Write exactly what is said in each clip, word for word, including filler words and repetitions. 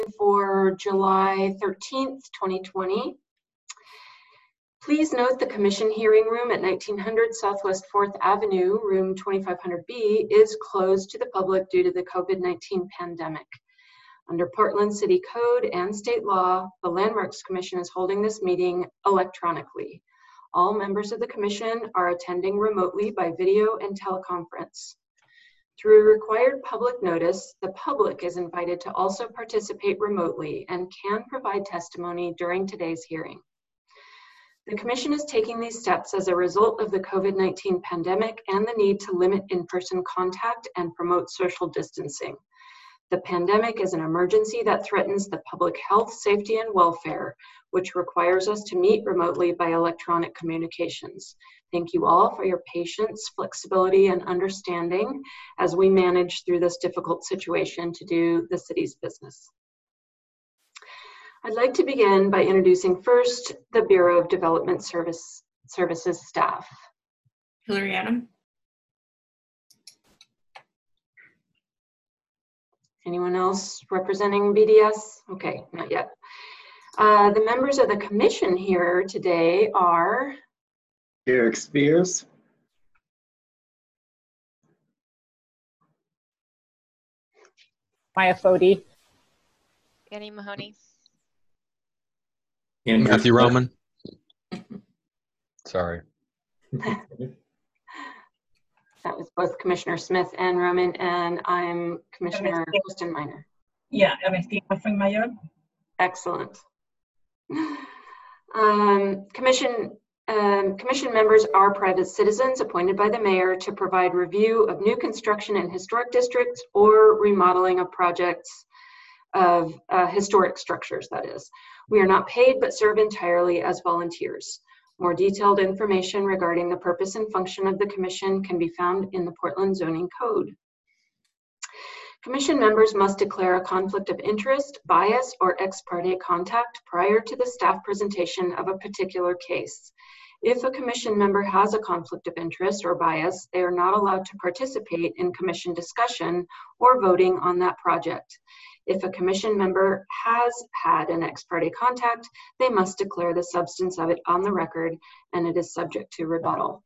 for July thirteenth, twenty twenty. Please note the commission hearing room at nineteen hundred Southwest fourth Avenue, room twenty-five hundred B, is closed to the public due to the COVID nineteen pandemic. Under Portland City Code and state law, the Landmarks Commission is holding this meeting electronically. All members of the commission are attending remotely by video and teleconference. Through required public notice, the public is invited to also participate remotely and can provide testimony during today's hearing. The Commission is taking these steps as a result of the COVID nineteen pandemic and the need to limit in-person contact and promote social distancing. The pandemic is an emergency that threatens the public health, safety, and welfare, which requires us to meet remotely by electronic communications. Thank you all for your patience, flexibility, and understanding as we manage through this difficult situation to do the city's business. I'd like to begin by introducing first the Bureau of Development Service, Services staff. Hillary Adam. Anyone else representing B D S? Okay, not yet. Uh, the members of the commission here today are Eric Spears, Maya Fody, Annie Mahoney, Andrew Matthew Smith. Roman. Sorry. That was both Commissioner Smith and Roman, and I'm Commissioner Kristen Miner. Yeah, Ernestina Fuenmayor. Excellent. Um, commission, um, commission members are private citizens appointed by the mayor to provide review of new construction in historic districts or remodeling of projects of uh, historic structures, that is. We are not paid but serve entirely as volunteers. More detailed information regarding the purpose and function of the commission can be found in the Portland Zoning Code. Commission members must declare a conflict of interest, bias, or ex parte contact prior to the staff presentation of a particular case. If a commission member has a conflict of interest or bias, they are not allowed to participate in commission discussion or voting on that project. If a commission member has had an ex parte contact, they must declare the substance of it on the record, and it is subject to rebuttal.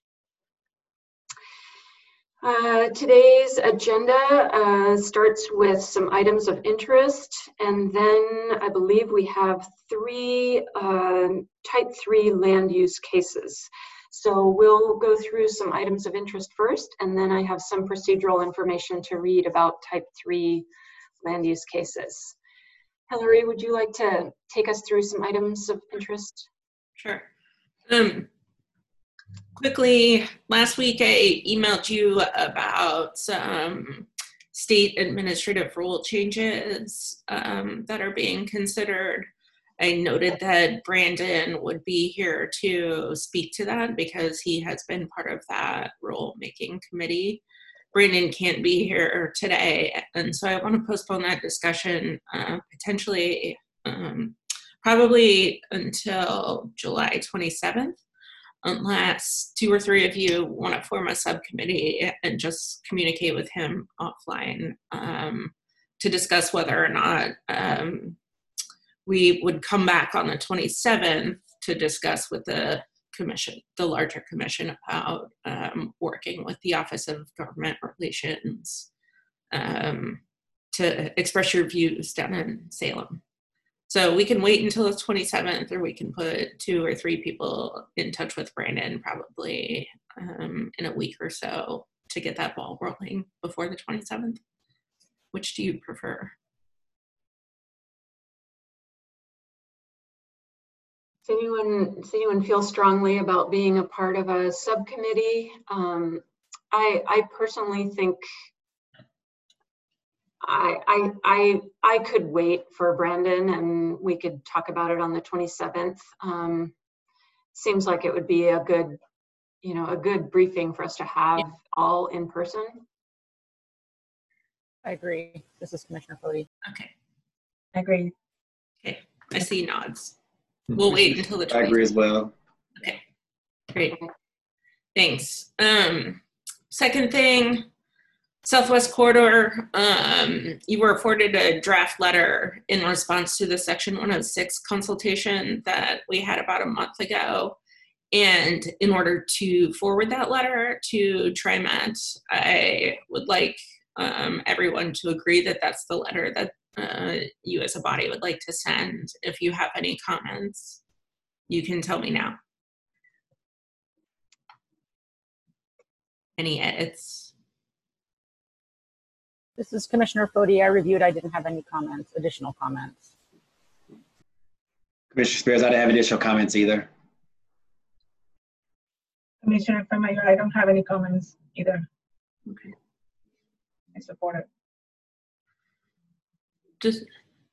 Uh, today's agenda uh, starts with some items of interest, and then I believe we have three uh, type three land use cases. So we'll go through some items of interest first, and then I have some procedural information to read about type three land use cases. Hillary, would you like to take us through some items of interest? Sure. Um, quickly, last week I emailed you about some state administrative rule changes um, that are being considered. I noted that Brandon would be here to speak to that because he has been part of that rule-making committee. Brandon can't be here today, and so I want to postpone that discussion uh, potentially um, probably until July twenty-seventh, unless two or three of you want to form a subcommittee and just communicate with him offline um, to discuss whether or not um, we would come back on the twenty-seventh to discuss with the commission, the larger commission, about um, working with the Office of Government Relations um, to express your views down in Salem. So we can wait until the twenty-seventh, or we can put two or three people in touch with Brandon probably um, in a week or so to get that ball rolling before the twenty-seventh. Which do you prefer? Does anyone, does anyone feel strongly about being a part of a subcommittee? Um, I, I personally think I, I, I, I could wait for Brandon and we could talk about it on the twenty-seventh. Um, seems like it would be a good, you know, a good briefing for us to have yeah. all in person. I agree. This is Commissioner Fody. Okay. I agree. Okay, I see nods. We'll wait until the I agree as well. Okay, great. Thanks. Um, second thing, Southwest Corridor, um, you were afforded a draft letter in response to the Section one oh six consultation that we had about a month ago. And in order to forward that letter to TriMet, I would like um, everyone to agree that that's the letter that uh, you as a body would like to send. If you have any comments, you can tell me now. Any edits? This is Commissioner Foti. I reviewed. I didn't have any comments, additional comments. Commissioner Spears, I didn't have additional comments either. Commissioner Mayor, I don't have any comments either. Okay. I support it. Just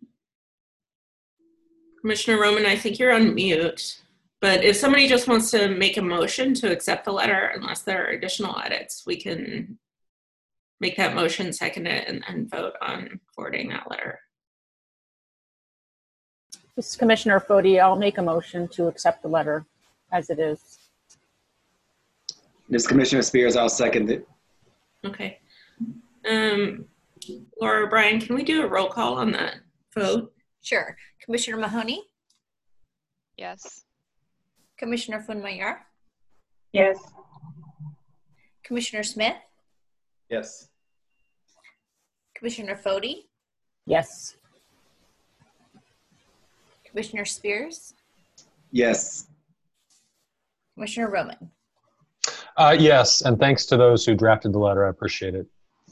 Commissioner Roman, I think you're on mute, but if somebody just wants to make a motion to accept the letter, unless there are additional edits, we can make that motion, second it, and then vote on forwarding that letter. This is Commissioner Foti. I'll make a motion to accept the letter as it is. This is Commissioner Spears, I'll second it. Okay. Um, Laura, Brian, can we do a roll call on that vote? Sure. Commissioner Mahoney, Yes. Commissioner Funmayer, Yes. Commissioner Smith, Yes. Commissioner Foti, Yes. Commissioner Spears, Yes. Commissioner Roman. Uh, yes, and thanks to those who drafted the letter. I appreciate it.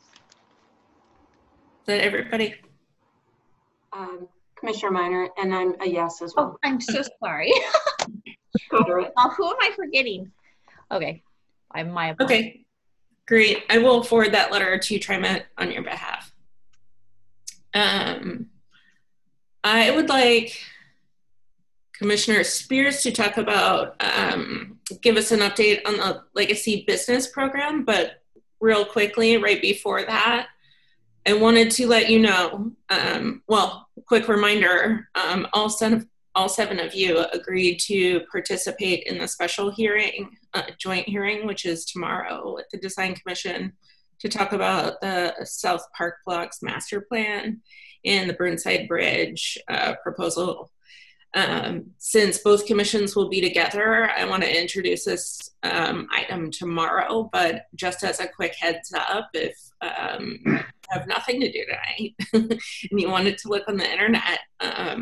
Is that everybody? Um, Commissioner Minor, and I'm a yes as well. Oh, I'm so sorry. Cover it. Oh, who am I forgetting? Okay. I'm my apologies. Okay, great. I will forward that letter to TriMet on your behalf. Um, I would like Commissioner Spears to talk about, um, give us an update on the Legacy Business Program, but real quickly, right before that, I wanted to let you know, um, well, quick reminder, um, all, seven, all seven of you agreed to participate in the special hearing, uh, joint hearing, which is tomorrow with the Design Commission, to talk about the South Park Blocks Master Plan and the Burnside Bridge uh, proposal. Um, since both commissions will be together, I want to introduce this um, item tomorrow, but just as a quick heads up, if um, you have nothing to do tonight and you wanted to look on the internet, um,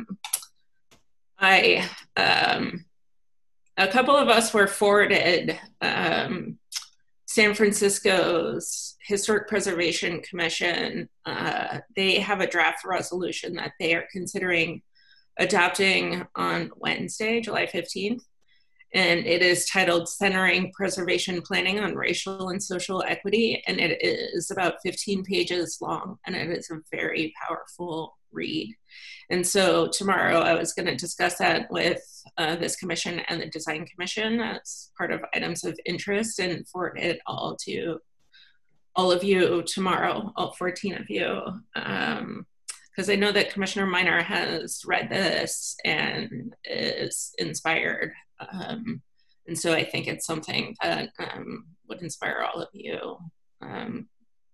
I, um, a couple of us were forwarded um, San Francisco's Historic Preservation Commission. Uh, they have a draft resolution that they are considering adopting on Wednesday, July fifteenth, and it is titled Centering Preservation Planning on Racial and Social Equity, and it is about fifteen pages long, and it is a very powerful read. And so tomorrow I was going to discuss that with uh, this commission and the Design Commission as part of items of interest, and forward it all to all of you tomorrow, all fourteen of you. Um, because I know that Commissioner Minor has read this and is inspired. Um, and so I think it's something that um, would inspire all of you um,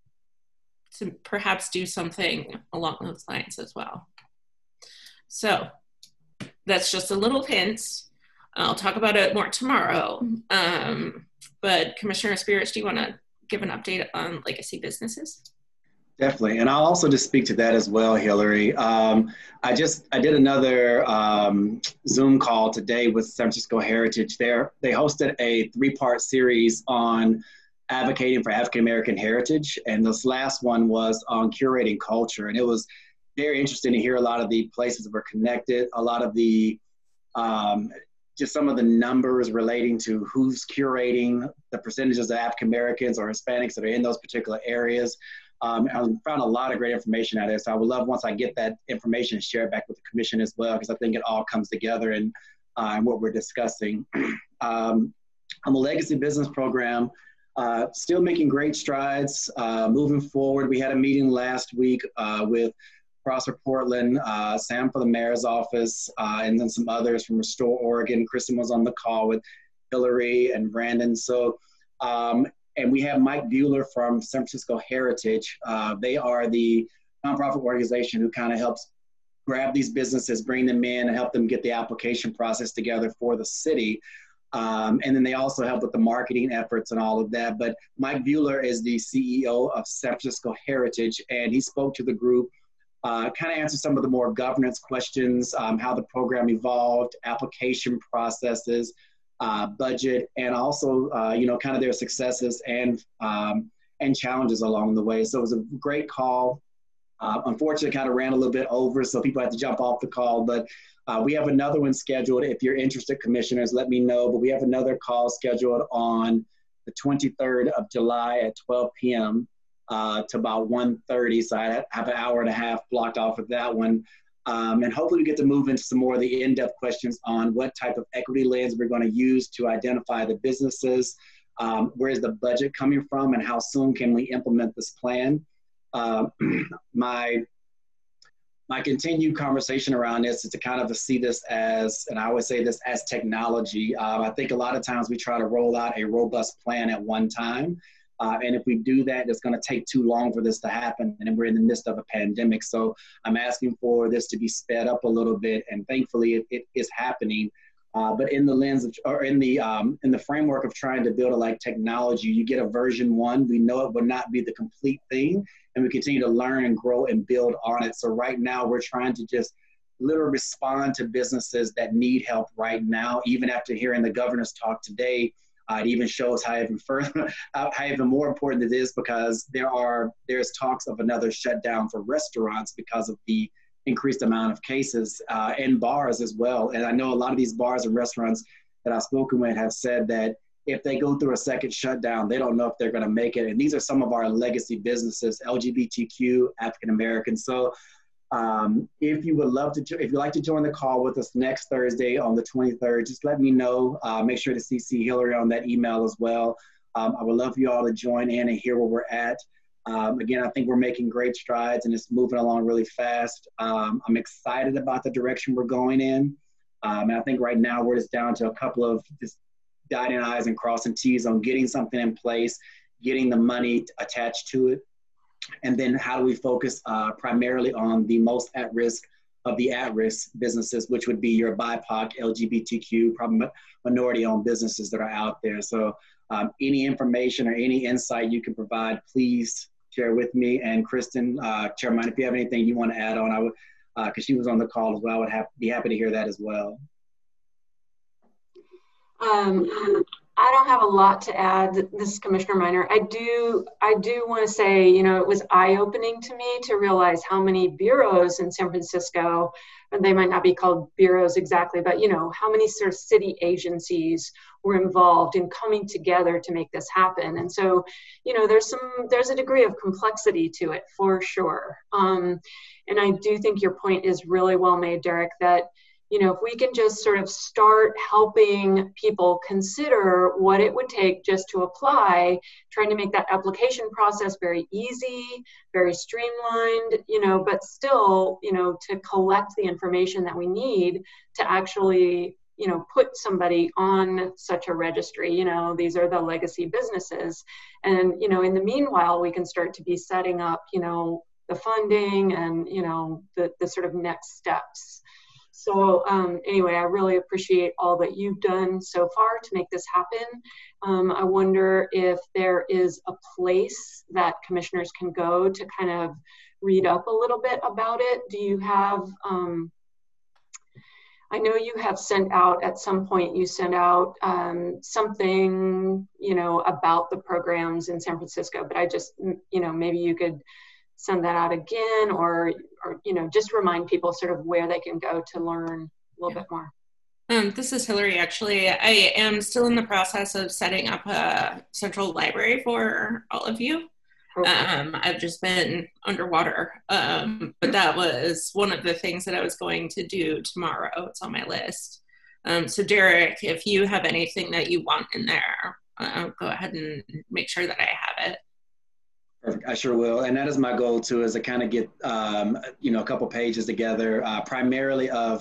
to perhaps do something along those lines as well. So that's just a little hint. I'll talk about it more tomorrow. Um, but Commissioner Spears, do you want to give an update on legacy businesses? Definitely, and I'll also just speak to that as well, Hillary. Um, I just, I did another um, Zoom call today with San Francisco Heritage. There, they hosted a three-part series on advocating for African-American heritage, and this last one was on curating culture, and it was very interesting to hear a lot of the places that were connected, a lot of the, um, just some of the numbers relating to who's curating, the percentages of African-Americans or Hispanics that are in those particular areas. Um, I found a lot of great information out of it. So I would love once I get that information to share it back with the commission as well, because I think it all comes together in, uh, in what we're discussing. um, on the Legacy Business Program, uh, still making great strides, uh, moving forward. We had a meeting last week uh, with Prosper Portland, uh, Sam for the mayor's office, uh, and then some others from Restore Oregon. Kristen was on the call with Hillary and Brandon. So um, and we have Mike Bueller from San Francisco Heritage. Uh, they are the nonprofit organization who kind of helps grab these businesses, bring them in, and help them get the application process together for the city. Um, and then they also help with the marketing efforts and all of that. But Mike Bueller is the C E O of San Francisco Heritage, and he spoke to the group, uh, kind of answered some of the more governance questions, um, how the program evolved, application processes, uh, budget, and also, uh, you know, kind of their successes and, um, and challenges along the way. So it was a great call. Uh, unfortunately, kind of ran a little bit over, so people had to jump off the call, but Uh, we have another one scheduled. If you're interested, commissioners, let me know. But we have another call scheduled on the twenty-third of July at twelve p m Uh, to about one thirty. So I have an hour and a half blocked off of that one. Um, and hopefully we get to move into some more of the in-depth questions on what type of equity lens we're going to use to identify the businesses, um, where is the budget coming from, and how soon can we implement this plan. Uh, my My continued conversation around this is to kind of see this as, and I always say this as technology. Uh, I think a lot of times we try to roll out a robust plan at one time. Uh, and if we do that, it's going to take too long for this to happen. And we're in the midst of a pandemic. So I'm asking for this to be sped up a little bit. And thankfully it, it is happening. Uh, but in the lens of, or in the, um, in the framework of trying to build a like technology, you get a version one. We know it will not be the complete thing. And we continue to learn and grow and build on it. So right now we're trying to just literally respond to businesses that need help right now. Even after hearing the governor's talk today, uh, it even shows how even further, how even more important it is, because there are, there's talks of another shutdown for restaurants because of the increased amount of cases, uh, and bars as well. And I know a lot of these bars and restaurants that I've spoken with have said that if they go through a second shutdown, they don't know if they're going to make it. And these are some of our legacy businesses, L G B T Q, African American. So um, if you would love to, if you'd like to join the call with us next Thursday on the twenty-third, just let me know. Uh, make sure to C C Hillary on that email as well. Um, I would love for you all to join in and hear where we're at. Um, again, I think we're making great strides and it's moving along really fast. Um, I'm excited about the direction we're going in. Um, and I think right now we're just down to a couple of just dotting I's and crossing T's on getting something in place, getting the money attached to it. And then how do we focus uh, primarily on the most at risk of the at-risk businesses, which would be your B I P O C, L G B T Q, probably minority-owned businesses that are out there. So um, any information or any insight you can provide, please share with me. And Kristen, uh, Chairman, if you have anything you want to add on, I would, because uh, she was on the call as well, I would have, be happy to hear that as well. Um, I don't have a lot to add. This is Commissioner Minor. I do, I do want to say, you know, it was eye-opening to me to realize how many bureaus in San Francisco, and they might not be called bureaus exactly, but you know, how many sort of city agencies were involved in coming together to make this happen. And so, you know, there's some, there's a degree of complexity to it for sure. Um, and I do think your point is really well made, Derek, that you know, if we can just sort of start helping people consider what it would take just to apply, trying to make that application process very easy, very streamlined, you know, but still, you know, to collect the information that we need to actually, you know, put somebody on such a registry. You know, these are the legacy businesses. And, you know, in the meanwhile, we can start to be setting up, you know, the funding and, you know, the, the sort of next steps. So um, anyway, I really appreciate all that you've done so far to make this happen. Um, I wonder if there is a place that commissioners can go to kind of read up a little bit about it. Do you have, um, I know you have sent out, at some point you sent out um, something, you know, about the programs in San Francisco, but I just, you know, maybe you could send that out again, or, or, you know, just remind people sort of where they can go to learn a little yeah. bit more. Um, this is Hillary, actually. I am still in the process of setting up a central library for all of you. Okay. Um, I've just been underwater, um, but that was one of the things that I was going to do tomorrow. It's on my list. Um, so Derek, if you have anything that you want in there, uh, go ahead and make sure that I have it. Perfect. I sure will. And that is my goal too, is to kind of get, um, you know, a couple pages together, uh, primarily of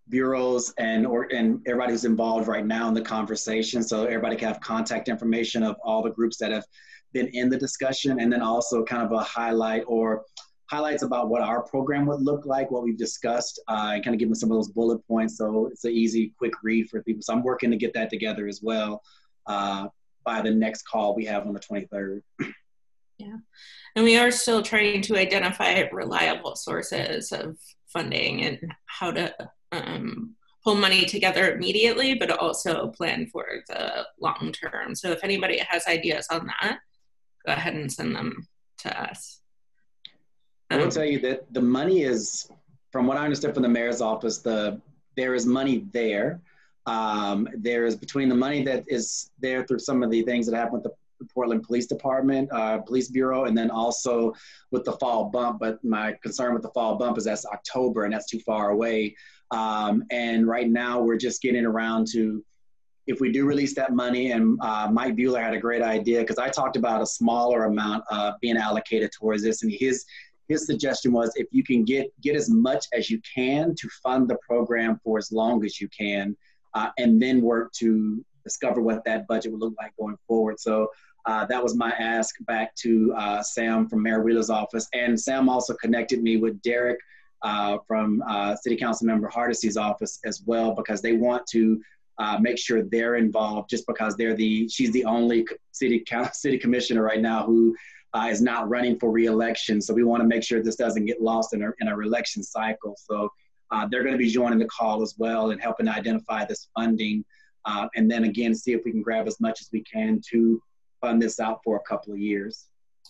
bureaus and or and everybody who's involved right now in the conversation, so everybody can have contact information of all the groups that have been in the discussion, and then also kind of a highlight or highlights about what our program would look like, what we've discussed, uh, and kind of give them some of those bullet points, so it's an easy, quick read for people. So I'm working to get that together as well uh, by the next call we have on the twenty-third. Yeah, and we are still trying to identify reliable sources of funding and how to um, pull money together immediately, but also plan for the long term. So if anybody has ideas on that, go ahead and send them to us. I will Um, tell you that the money is, from what I understand from the mayor's office, the there is money there. Um, there is between the money that is there through some of the things that happen with the Portland Police Department, uh, Police Bureau, and then also with the fall bump. But my concern with the fall bump is that's October and that's too far away. Um, and right now we're just getting around to, if we do release that money, and uh, Mike Bueller had a great idea, because I talked about a smaller amount uh, being allocated towards this, and his his suggestion was if you can get get as much as you can to fund the program for as long as you can, uh, and then work to discover what that budget would look like going forward. So uh, that was my ask back to uh, Sam from Mayor Wheeler's office, and Sam also connected me with Derek uh, from uh, City Council Member Hardesty's office as well, because they want to Uh, make sure they're involved, just because they're the she's the only city city commissioner right now who uh, is not running for re-election. So we want to make sure this doesn't get lost in our in our election cycle. So uh, they're going to be joining the call as well and helping to identify this funding, uh, and then again see if we can grab as much as we can to fund this out for a couple of years.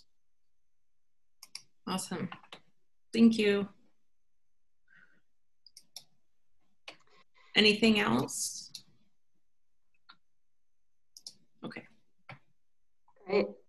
Awesome, thank you. Anything else? Okay. Great.